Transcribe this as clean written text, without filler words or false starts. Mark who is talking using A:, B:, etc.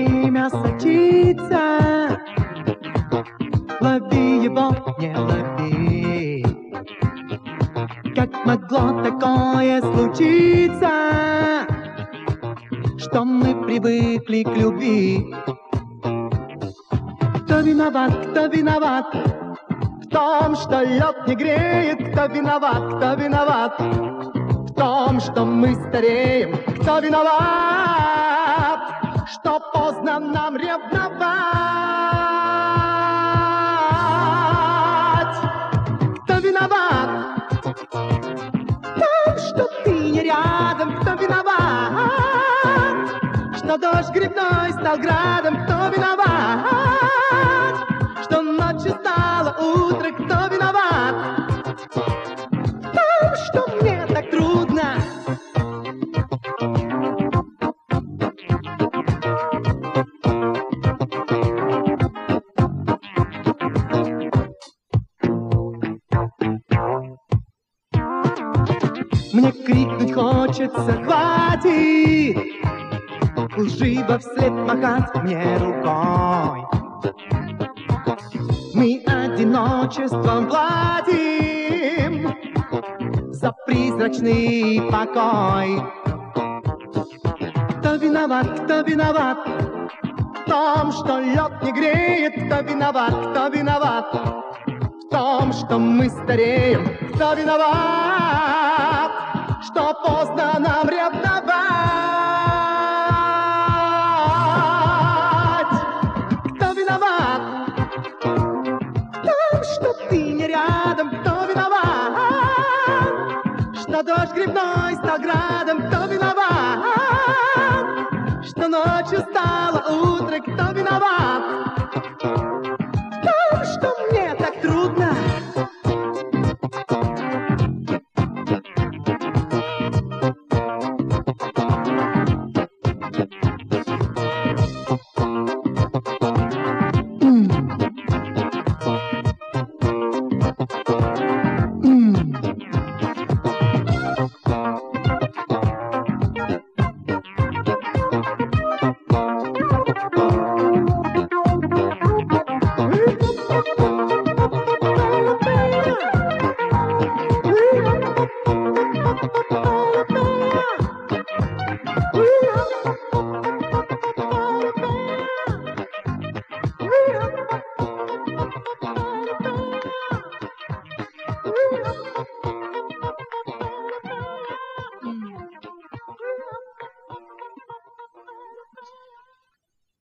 A: время сочится. Лови его, не лови. Как могло такое случиться, что мы привыкли к любви? Кто виноват, кто виноват в том, что лед не греет? Кто виноват, кто виноват в том, что мы стареем? Кто виноват, что поздно нам ревновать? Кто виноват в том, что ты не рядом? Кто виноват, что дождь грибной стал градом? Кто виноват, что ночью стало утро? Кто виноват в том, что мне так трудно? Мне крикнуть хочется: хватит лживо вслед махать мне рукой. Мы одиночеством платим за призрачный покой. Кто виноват в том, что лед не греет? Кто виноват в том, что мы стареем? Кто виноват, что поздно нам ревновать? Кто виноват в том, что ты не рядом? Кто виноват, что дождь грибной стал градом? Кто виноват, что ночью стало утро? Кто